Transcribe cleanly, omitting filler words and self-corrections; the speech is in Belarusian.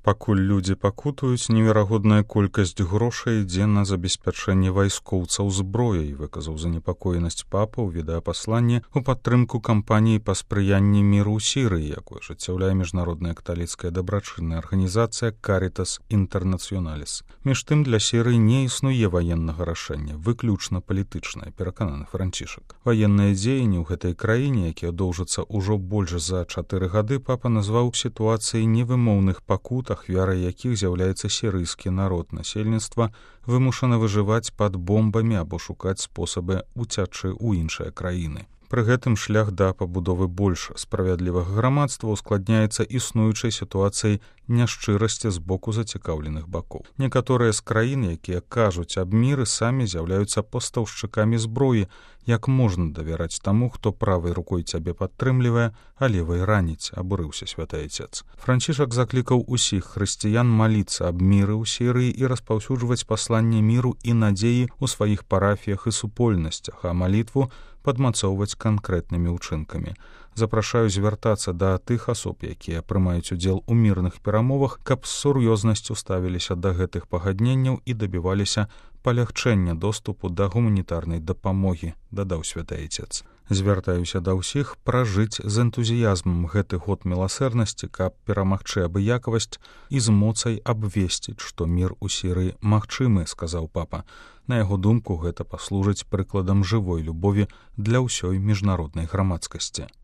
Пакуль людзі пакутаюць, неверагодная колькасць грошай ідзе на забеспячэнне вайскоўцаў зброяй, выказаў занепакоенасць папа ў відэапасланні ў падтрымку кампаніі па спрыянні міру ў Сірыі, якую ажыццяўляе міжнародная каталіцкая дабрачынная арганізацыя Caritas Internationalis. Між тым, для Сірыі не існуе ваеннага рашэння, выключна палітычнае, перакананы Францішак. Ваенныя дзеянні ў гэтай краіне, якія доўжацца ўжо больш за 4 гады, папа назваў сітуацыяй невымоўных пакут, ахвярай якіх з'яўляецца сірыйскі народ. Насельніцтва вымушана выжываць пад бомбамі або шукаць спосабы уцячы ў іншыя краіны. Пры гэтым шлях да пабудовы больш справядлівага грамадства ускладняецца існуючай сітуацыяй няшчырасці з боку зацікаўленых бакоў. Некаторыя з краін, якія кажуць аб міры, самі з'яўляюцца пастаўшчыкамі зброі. Як можна давяраць таму, хто правай рукой цябе падтрымлівае, а левай раніць, абурыўся святы Айцец. Францішак заклікаў усіх хрысціян маліцца аб міры ў Сірыі і распаўсюджваць пасланне міру і надзеі ў сваіх парафіях і супольнасцях, а малітву падмацоўваць канкрэтнымі ўчынкамі. Запрашаю звяртацца да тых асоб, якія прымаюць удзел у мірных перамовах, каб з сур'ёзнасцю ставіліся да гэтых пагадненняў і дабіваліся палягчэння доступу да гуманітарнай дапамогі, дадаў святы Айцец. Звяртаюся да ўсіх пражыць з энтузіязмам гэты год міласэрнасці, каб перамагчы абыякавасць і з моцай абвесціць, што мір у Сірыі магчымы, сказаў папа. На яго думку, гэта паслужыць прыкладам жывой любові для ўсёй міжнароднай грамадскасці.